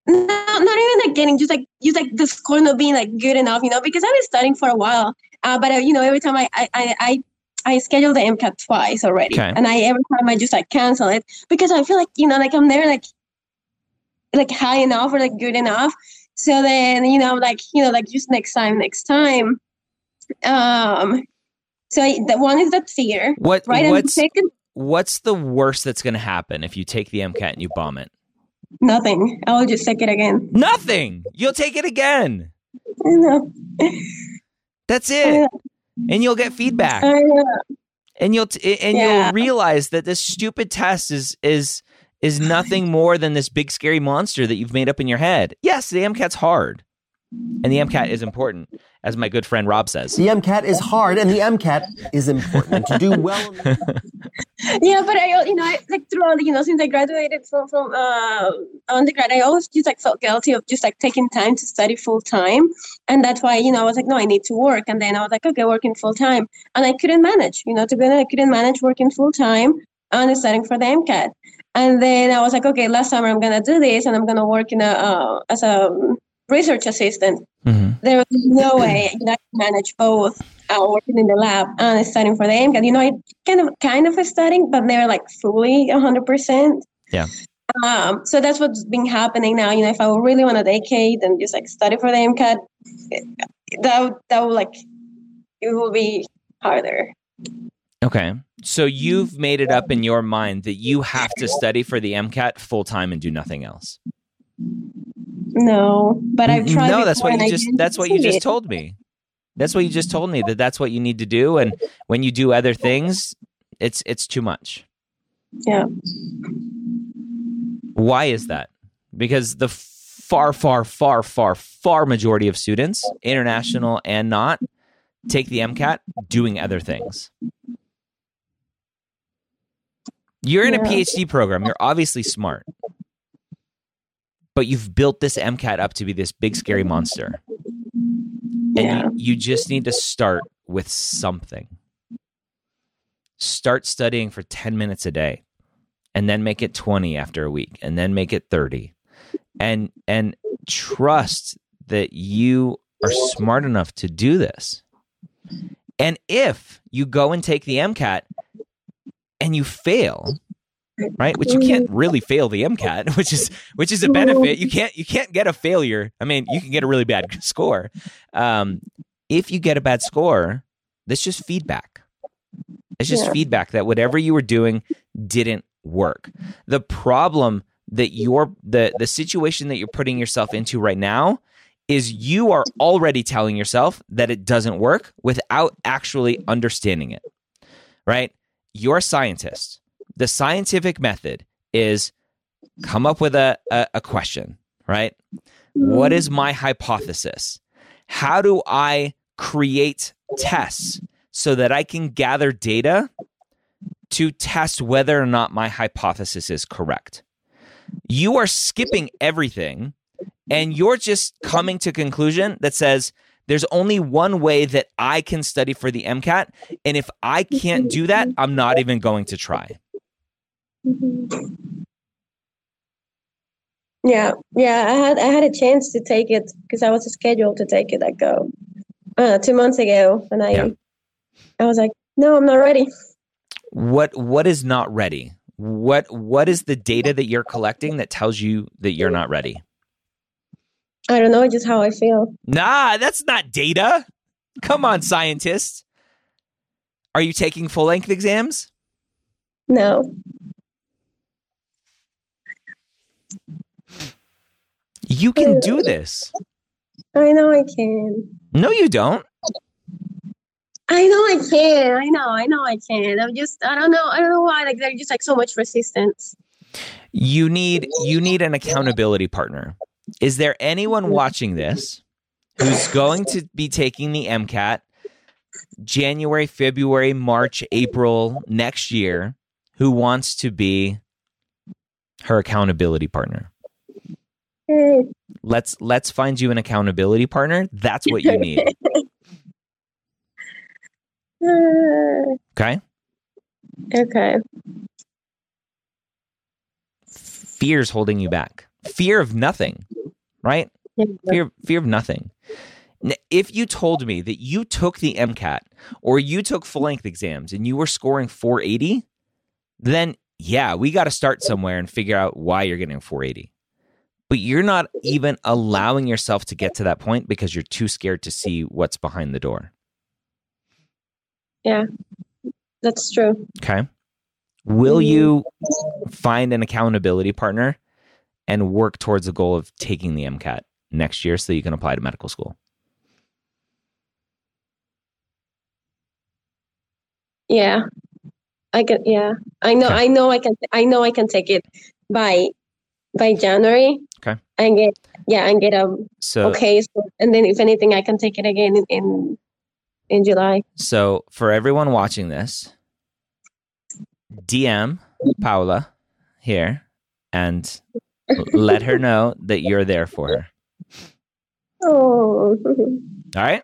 No, not even like getting, just like just like the score not being like good enough, you know, because I was studying for a while. Uh, but uh, you know, every time I I I I scheduled the MCAT twice already, Okay. and I every time I just like cancel it because I feel like, you know, like I'm never like like high enough or like good enough. So then, you know, like you know, like just next time, next time. Um. So I, the one is that fear, What right? what's And the second, what's the worst that's going to happen if you take the MCAT and you bomb it? nothing. I will just take it again. Nothing. You'll take it again. I know. That's I it. know. And you'll get feedback. I know. And you'll t- and Yeah. you'll realize that this stupid test is is is nothing more than this big scary monster that you've made up in your head. Yes, the MCAT's hard. And the MCAT is important, as my good friend Rob says. The MCAT is hard, and the MCAT is important. And to do well, Yeah, but I, you know, I, like throughout, you know, since I graduated from from uh, undergrad, I always just like felt guilty of just like taking time to study full time, and that's why, you know, I was like, no, I need to work, and then I was like, okay, working full time, and I couldn't manage, you know, to be honest, I couldn't manage working full time and studying for the MCAT, and then I was like, okay, last summer I'm gonna do this, and I'm gonna work in a uh, as a research assistant. Mm-hmm. There was no way I could manage both, uh, working in the lab and studying for the MCAT. You know, I kind of kind of studying, but never like fully one hundred percent. Yeah. Um. So that's what's been happening now. You know, if I really want to dedicate and just like study for the MCAT, that would, that would like it will be harder. Okay. So you've made it up in your mind that you have to study for the MCAT full time and do nothing else. No, but I've tried. No, that's before what and you I just didn't that's what you succeed. just told me. That's what you just told me, that that's what you need to do, and when you do other things, it's it's too much. Yeah. Why is that? Because the far far far far far majority of students, international and not, take the MCAT doing other things. You're in a Yeah. PhD program. You're obviously smart. But you've built this MCAT up to be this big, scary monster. And Yeah. you, you just need to start with something. Start studying for ten minutes a day, and then make it twenty after a week, and then make it thirty. And, and trust that you are smart enough to do this. And if you go and take the MCAT and you fail, right? Which you can't really fail the MCAT, which is which is a benefit. You can't you can't get a failure. I mean, you can get a really bad score. Um, if you get a bad score, that's just feedback. It's just Yeah. feedback that whatever you were doing didn't work. The problem that you're the the situation that you're putting yourself into right now is you are already telling yourself that it doesn't work without actually understanding it. Right? You're a scientist. The scientific method is come up with a, a, a question, right? What is my hypothesis? How do I create tests so that I can gather data to test whether or not my hypothesis is correct? You are skipping everything, and you're just coming to a conclusion that says, there's only one way that I can study for the MCAT, and if I can't do that, I'm not even going to try. Yeah, yeah. I had I had a chance to take it because I was scheduled to take it like uh, uh, two months ago, and I Yeah. I was like, no, I'm not ready. What what is not ready? What what is the data that you're collecting that tells you that you're not ready? I don't know, just how I feel. Nah, that's not data. Come on, scientists. Are you taking full length exams? No. You can do this. I know I can. No, you don't. I know I can. I know. I know I can. I'm just. I don't know. I don't know why. Like there's just like so much resistance. You need you need an accountability partner. Is there anyone watching this who's going to be taking the MCAT January, February, March, April next year who wants to be her accountability partner? Hey. Let's let's find you an accountability partner. That's what you need. Uh, Okay? okay. Fear's holding you back. fear of nothing, right? Yeah. Fear, fear of nothing. If you told me that you took the MCAT or you took full length exams and you were scoring four eighty, then yeah, we got to start somewhere and figure out why you're getting four eighty. But you're not even allowing yourself to get to that point because you're too scared to see what's behind the door. Yeah, that's true. Okay. Will you find an accountability partner and work towards the goal of taking the MCAT next year so that you can apply to medical school? Yeah, I can. Yeah, I know. Okay. I know. I can. I know. I can take it by by January. Okay. And get yeah, and get a So okay. So, and then if anything, I can take it again in in, in July. So for everyone watching this, D M Paula here and let her know that you're there for her. Oh, All right?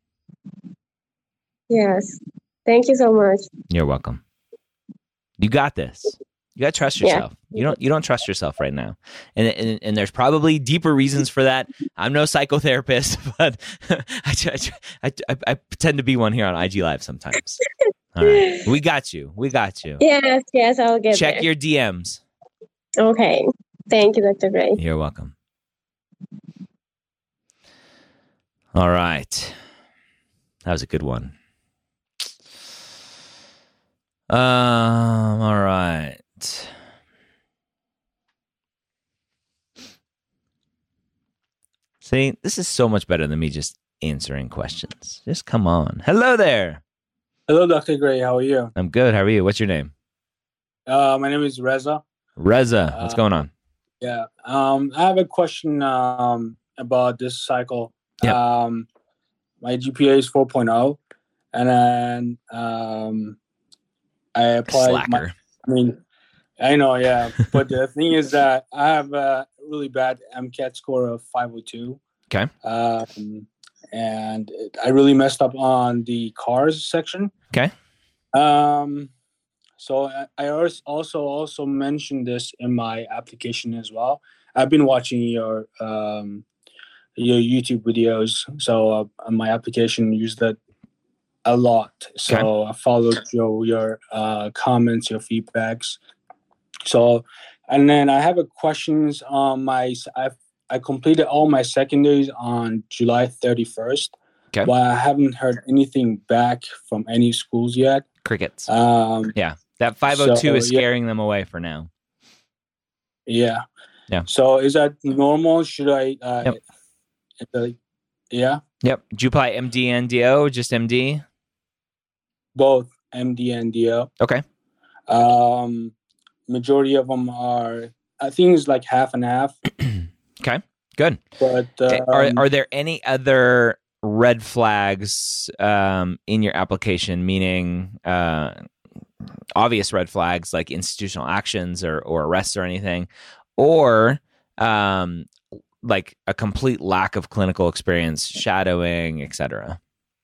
yes. Thank you so much. You're welcome. You got this. You got to trust Yeah. yourself. You don't you don't trust yourself right now. And, and and there's probably deeper reasons for that. I'm no psychotherapist, but I, I, I, I pretend to be one here on I G Live sometimes. All right. We got you. We got you. Yes, yes, I'll get Check there. your D Ms. Okay. Thank you, Doctor Gray. You're welcome. All right. That was a good one. Um, all right. See, this is so much better than me just answering questions. Just come on. Hello there. Hello, Doctor Gray. How are you? I'm good. How are you? What's your name? Uh, my name is Reza. Reza. What's Uh, going on? Yeah. Um, I have a question um, about this cycle. Yeah. Um, my G P A is four point oh, and then um, I applied. My, Slacker. I mean, I know, yeah. But the thing is that I have a really bad MCAT score of five oh two. Okay. Um, and it, I really messed up on the cars section. Okay. Um, so I, I als- also also mentioned this in my application as well. I've been watching your um, your YouTube videos, so uh, on my application used that a lot. So I followed your your uh, comments, your feedbacks. So, and then I have a questions on my. I I completed all my secondaries on July thirty-first. Okay. But I haven't heard anything back from any schools yet. Crickets. Um, Yeah. That five oh two so, is yeah. scaring them away for now. yeah. Yeah. So is that normal? Should I? Uh, Yep. uh, yeah. Yep. Did you apply M D and D O or just M D? Both M D and D O. Okay. Um, majority of them are. I think it's like half and half. Okay. Good. But uh, are are there any other red flags um, in your application? Meaning, uh, obvious red flags like institutional actions or or arrests or anything, or um, like a complete lack of clinical experience, shadowing, et cetera.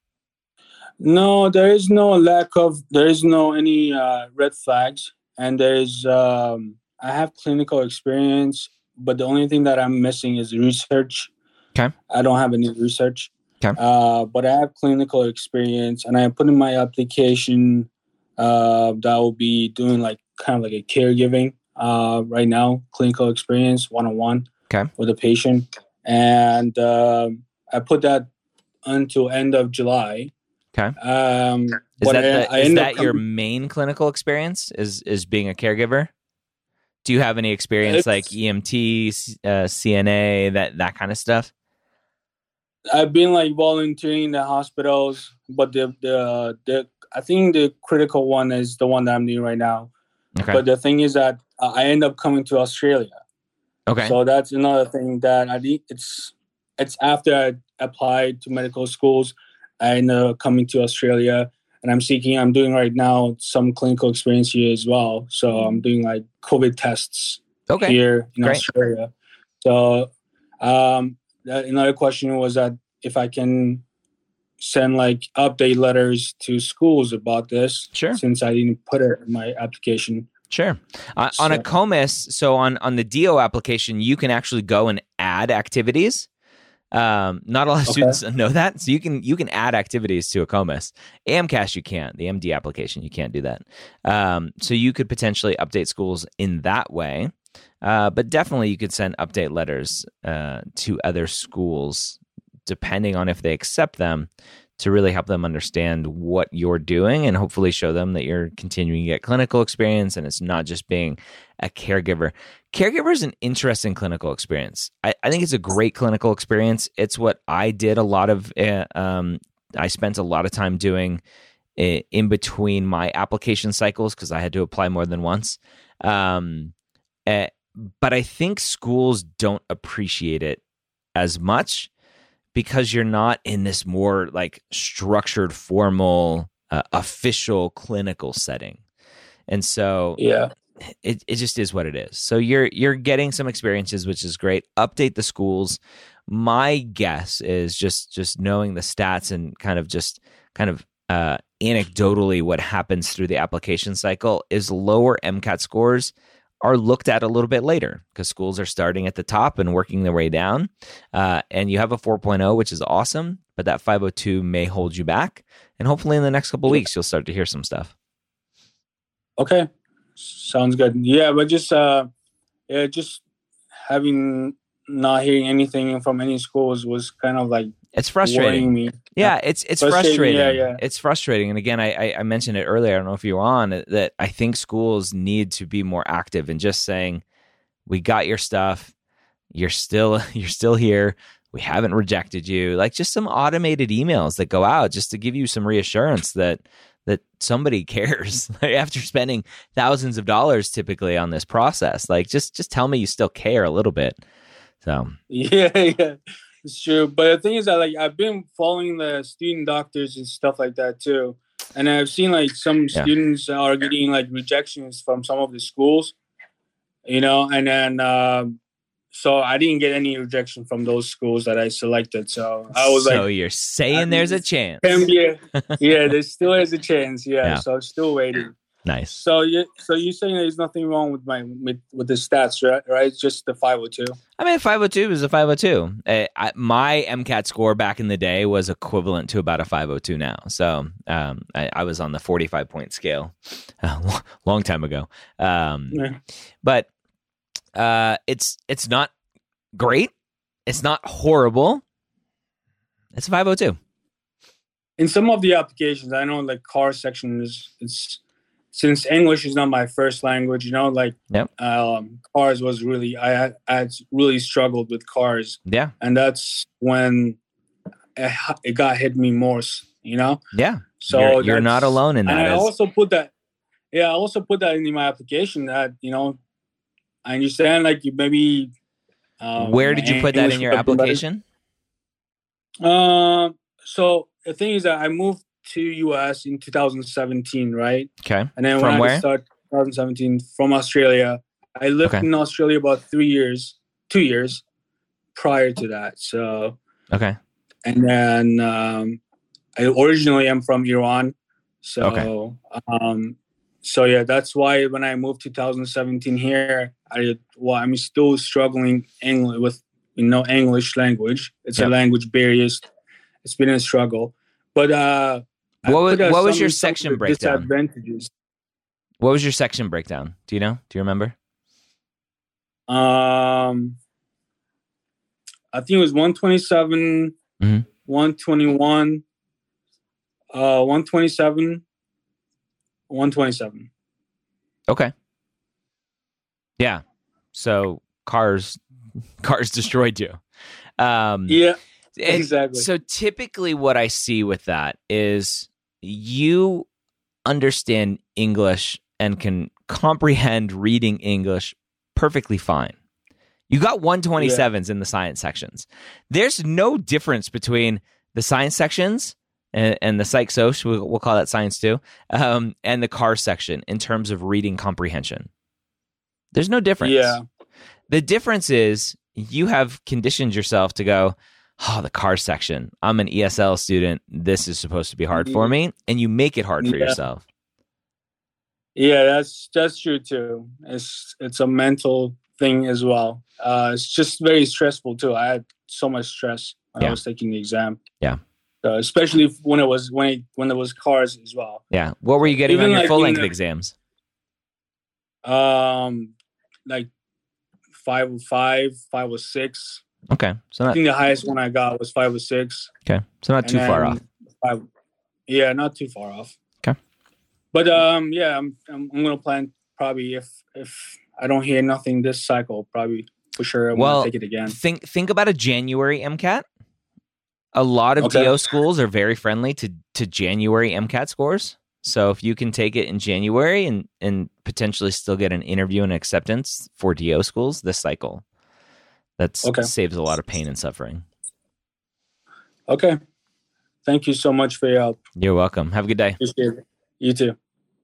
No, there is no lack of. There is no any uh, red flags, and there is. Um, I have clinical experience, but the only thing that I'm missing is research. Okay. I don't have any research. Okay. Uh, but I have clinical experience, and I put in my application uh, that I will be doing like kind of like a caregiving uh, right now, clinical experience one on one Okay. with a patient, and um I put that until end of July. Okay. Um, Is but that I, the, I is end that up your coming- main clinical experience? Is is being a caregiver? Do you have any experience It's- like E M T, uh, C N A, that that kind of stuff? I've been like volunteering in the hospitals, but the the the I think the critical one is the one that I'm doing right now. Okay. But the thing is that uh, I end up coming to Australia. Okay. So that's another thing that I think it's it's after I applied to medical schools, I end up coming to Australia, and I'm seeking. I'm doing right now some clinical experience here as well. So I'm doing like COVID tests Okay. here in Great. Australia. So um, that, another question was that if I can send like update letters to schools about this, Sure. since I didn't put it in my application Sure. Uh, on a COMIS, so on, on the D O application, you can actually go and add activities. Um, not a lot of Okay. students know that, so you can you can add activities to a COMIS. AMCAS you can't. The M D application you can't do that. Um, so you could potentially update schools in that way, uh, but definitely you could send update letters uh, to other schools depending on if they accept them, to really help them understand what you're doing and hopefully show them that you're continuing to get clinical experience and it's not just being a caregiver. Caregiver is an interesting clinical experience. I, I think it's a great clinical experience. It's what I did a lot of. Uh, um, I spent a lot of time doing uh, in between my application cycles because I had to apply more than once. Um, uh, but I think schools don't appreciate it as much, because you're not in this more like structured, formal, uh, official clinical setting. And so Yeah. it, it just is what it is. So you're you're getting some experiences, which is great. Update the schools. My guess is just just knowing the stats and kind of just kind of uh, anecdotally what happens through the application cycle is lower MCAT scores are looked at a little bit later because schools are starting at the top and working their way down. Uh, and you have a four point oh, which is awesome, but that five oh two may hold you back. And hopefully in the next couple of weeks, you'll start to hear some stuff. Okay. Sounds good. Yeah, but just uh, yeah, just having not hearing anything from any schools was kind of like It's frustrating. worrying me. Yeah, it's it's Frustrating, frustrating. yeah, yeah. It's frustrating. And again, I, I I mentioned it earlier. I don't know if you were on that. I think schools need to be more active in just saying, "We got your stuff. You're still you're still here. We haven't rejected you." Like just some automated emails that go out just to give you some reassurance that that somebody cares. Like after spending thousands of dollars typically on this process, like just just tell me you still care a little bit. So Yeah, yeah. It's true, but the thing is that like I've been following the student doctors and stuff like that too, and I've seen like some Yeah. students are getting like rejections from some of the schools, you know, and then um, so I didn't get any rejection from those schools that I selected. So I was so like, you're saying there's a chance. can be, yeah, there still is a chance, yeah. Yeah. So I'm still waiting. Nice. So you, so you're saying there's nothing wrong with my with, with the stats, right? Right, it's just the five oh two. I mean, five oh two is a five oh two. Uh, I, my MCAT score back in the day was equivalent to about a five oh two now. So um, I, I was on the forty-five point scale a lo- long time ago. Um, Yeah. But uh, it's it's not great. It's not horrible. It's a five oh two. In some of the applications, I know like car section is it's since English is not my first language, you know, like Yep. um, cars was really I had, I had really struggled with cars, Yeah. and that's when it, it got hit me more, you know. Yeah. So you're, you're that's- not alone in And that. I As- also put that, yeah, I also put that in my application that you know, I understand like you maybe. Um, Where did you put that English in your would have been better. application? Um. So the thing is that I moved to U S in two thousand seventeen, right? Okay. And then From when where? I started twenty seventeen from Australia, I lived Okay. in Australia about three years, two years prior to that. So, Okay. and then um, I originally am from Iran. So, Okay. um, so yeah, that's why when I moved two thousand seventeen here, I well, I'm still struggling English with you know English language. It's Yep. a language barrier. It's been a struggle, but uh, I What was- put, uh, what was some- your some section of the breakdown? Disadvantages. What was your section breakdown? Do you know? Do you remember? Um, I think it was one twenty-seven, Mhm. one twenty-one, uh, one twenty-seven, one twenty-seven. Okay. Yeah. So cars, cars destroyed you. Um, Yeah, and exactly. So typically, what I see with that is you understand English and can comprehend reading English perfectly fine. You got one twenty-sevens in the science sections. There's no difference between the science sections and, and the psych soc, we'll, we'll call that science too, um, and the car section in terms of reading comprehension. There's no difference. Yeah. The difference is you have conditioned yourself to go, oh, the car section. I'm an E S L student. This is supposed to be hard for me. And you make it hard for Yeah. yourself. Yeah, that's that's true too. It's it's a mental thing as well. Uh, it's just very stressful too. I had so much stress when Yeah. I was taking the exam. Yeah. So especially when it was when it, when there was cars as well. Yeah. What were you getting Even on your like full when length the- exams? Um, like five or five, five or six. Okay. So I not think the highest one I got was five or six. okay. So not And too far then off. Five, yeah, not too far off. Okay. But um, yeah, I'm I'm, I'm gonna plan probably if if I don't hear nothing this cycle, probably for sure I'm Well, gonna take it again. Think think about a January MCAT. A lot of Okay. D O schools are very friendly to to January MCAT scores. So if you can take it in January and and potentially still get an interview and acceptance for D O schools this cycle, that Okay. saves a lot of pain and suffering. Okay. Thank you so much for your help. You're welcome. Have a good day. Appreciate it. You too.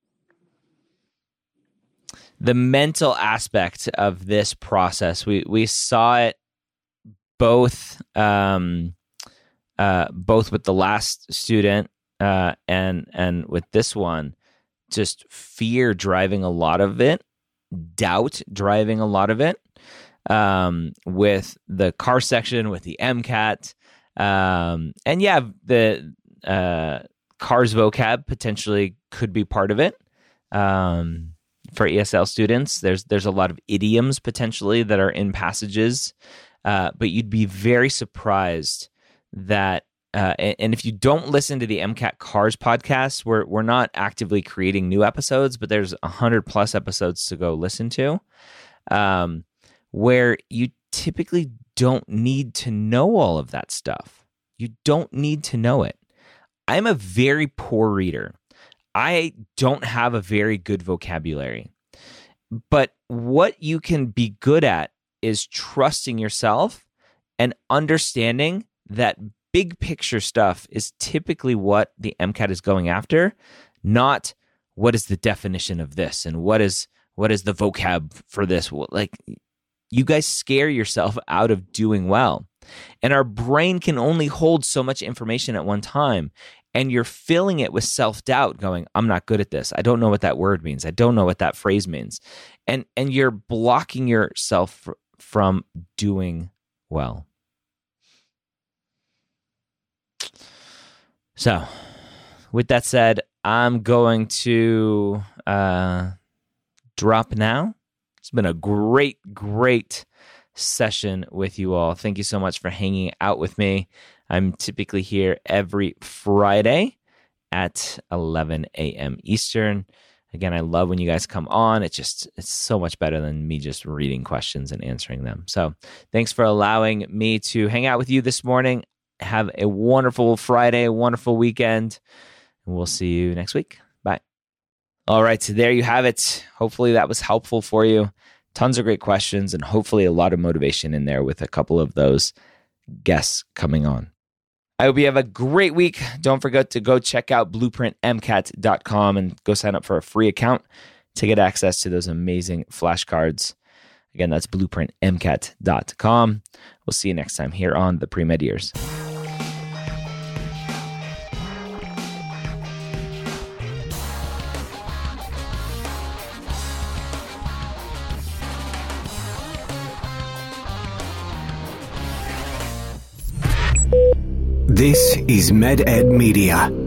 The mental aspect of this process, we we saw it both um, uh, both with the last student uh, and and with this one, just fear driving a lot of it, doubt driving a lot of it. Um, with the car section, with the MCAT, um, and yeah, the uh, cars vocab potentially could be part of it. Um, for E S L students, there's there's a lot of idioms potentially that are in passages, uh, but you'd be very surprised that. Uh, and, and if you don't listen to the MCAT Cars podcast, we're we're not actively creating new episodes, but there's a hundred plus episodes to go listen to, um, where you typically don't need to know all of that stuff. You don't need to know it. I'm a very poor reader. I don't have a very good vocabulary. But what you can be good at is trusting yourself and understanding that big picture stuff is typically what the MCAT is going after, not what is the definition of this and what is what is the vocab for this. Like, you guys scare yourself out of doing well. And our brain can only hold so much information at one time. And you're filling it with self-doubt going, I'm not good at this. I don't know what that word means. I don't know what that phrase means. And and you're blocking yourself fr- from doing well. So, with that said, I'm going to uh, drop now. It's been a great, great session with you all. Thank you so much for hanging out with me. I'm typically here every Friday at eleven a.m. Eastern. Again, I love when you guys come on. It's just, it's so much better than me just reading questions and answering them. So thanks for allowing me to hang out with you this morning. Have a wonderful Friday, a wonderful weekend, and we'll see you next week. Bye. All right, so there you have it. Hopefully that was helpful for you. Tons of great questions and hopefully a lot of motivation in there with a couple of those guests coming on. I hope you have a great week. Don't forget to go check out blueprint m cat dot com and go sign up for a free account to get access to those amazing flashcards. Again, that's blueprint m cat dot com. We'll see you next time here on the Pre-Med Years. This is MedEd Media.